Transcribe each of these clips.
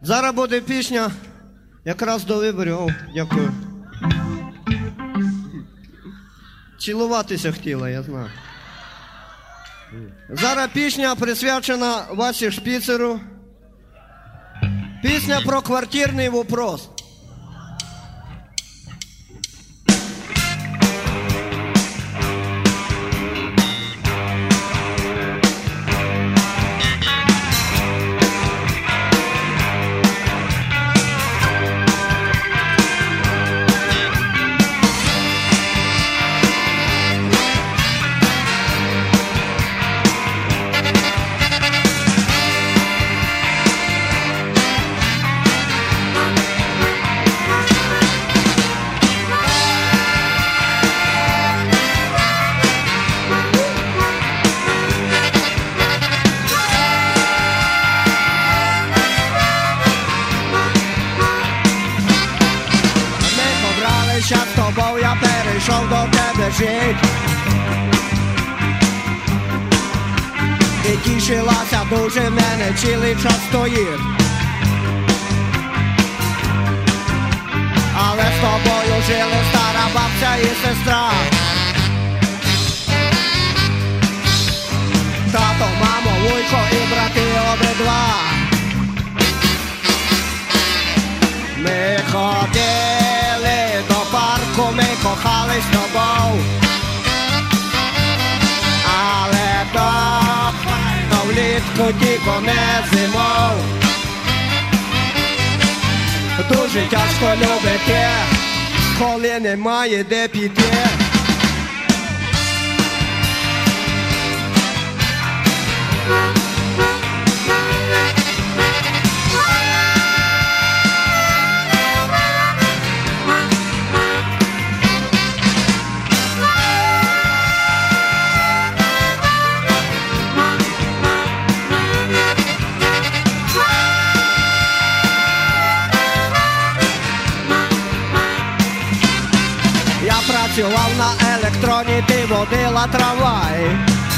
Зараз буде пісня якраз до виборів. О, дякую. Цілуватися хотіла, я знаю. Зараз пісня присвячена Васі Шпіцеру. Пісня про квартирний вопрос. З тобою я перейшов до тебе жить. І тішилася дуже, в мене цілий час стоїть. Але з тобою жили стара бабця і сестра. Тато, мамо, вуйко і брати обидва. Ми ходили до парку, ми кохались з тобою. Але то файно влітку, тільки не зимов. Дуже тяжко любити, коли немає де піти. Працював на електроні, ти водила трамвай.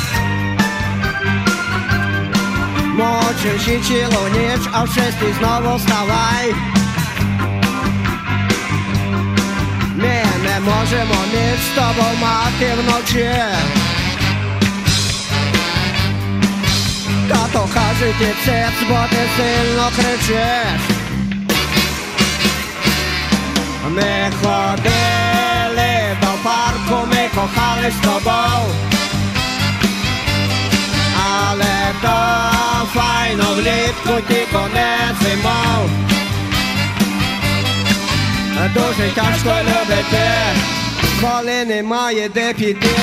Мочиш і цілу ніч, а в 6 знову вставай. Ми не можемо ніч з тобою мати вночі. Тато каже, ти цець, бо ти сильно кричиш. Ми ходили до парку, ми кохались з тобою. Але то файно влітку, тільки не зимов. Дуже тяжко любити, коли немає де піти.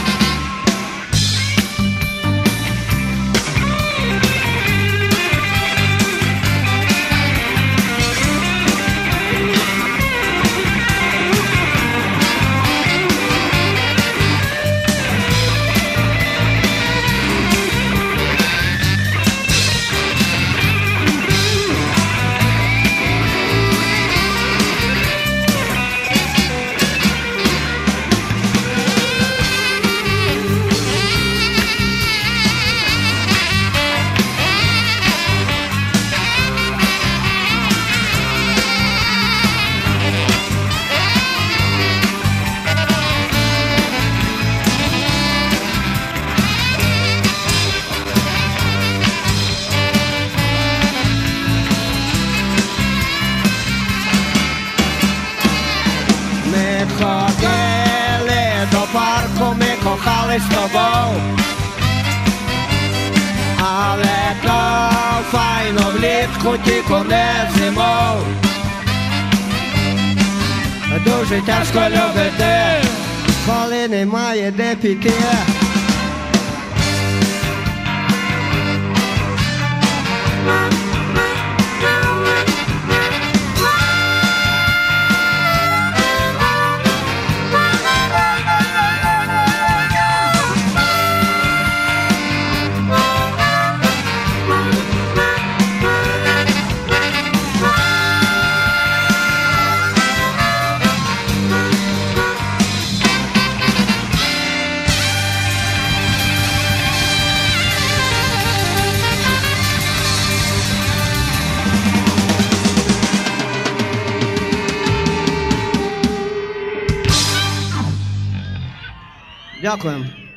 Ходили до парку, ми кохались з тобою. Але то файно влітку, тільки не зимов. Дуже тяжко любити, коли немає де піти. Дякуємо.